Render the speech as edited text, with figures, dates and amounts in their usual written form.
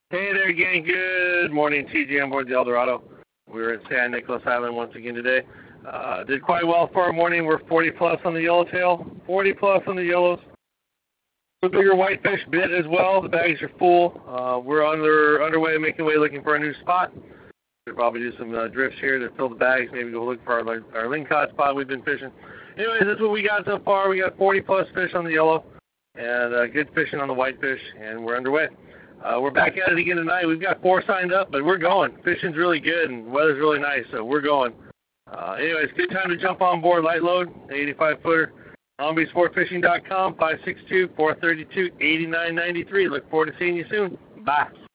Hey there again. Good morning, TJ on board the Eldorado. We're at San Nicolas Island once again today. Did quite well for our morning. We're 40 plus on the yellowtail, 40 plus on the yellows. A bigger whitefish bit as well. The bags are full. We're underway, making way, looking for a new spot. We'll probably do some drifts here to fill the bags. Maybe go look for our lingcod spot we've been fishing. Anyways, that's what we got so far. We got 40 plus fish on the yellow and good fishing on the whitefish, and we're underway. We're back at it again tonight. We've got 4 signed up, but we're going. Fishing's really good, and weather's really nice, so we're going. Anyways, good time to jump on board Light Load, 85-footer. LongBeachSportFishing.com, 562-432-8993. Look forward to seeing you soon. Bye.